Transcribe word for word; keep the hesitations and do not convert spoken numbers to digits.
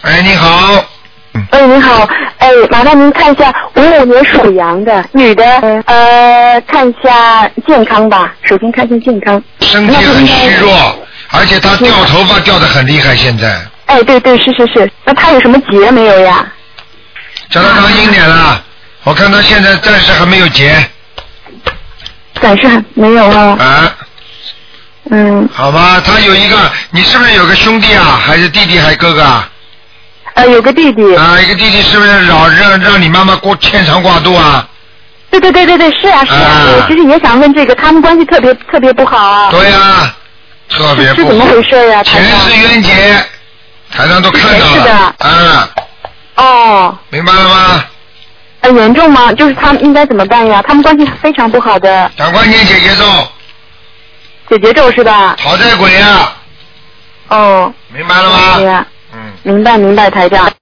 哎，你好。 哎，你好，哎，麻烦您看一下五五年属羊的女的，呃，看一下健康吧。首先看一下健康。 身体很虚弱，而且她掉头发掉得很厉害，现在。 哎，对对，是是是。那她有什么结没有呀？ 叫她当阴点了，我看她现在暂时还没有结。 暂时还没有啊。 啊。 嗯。 好吧，她有一个，你是不是有个兄弟啊？还是弟弟还是哥哥啊？ 呃，有个弟弟。 啊，一个弟弟是不是老让让你妈妈过牵肠挂肚啊？ 对对对对对，是啊是啊，啊我其实也想问这个，他们关系特别特别不好啊。 对啊，特别不好。 是怎么回事呀？ 前世冤结，台上都看到了。 是的。 啊。 哦。 明白了吗？ 很严重吗？就是他们应该怎么办呀？他们关系非常不好的。 赶快念姐姐咒。 姐姐咒是吧？ 讨债鬼呀。 哦。 明白了吗？ 对呀。 嗯。 明白明白，台长。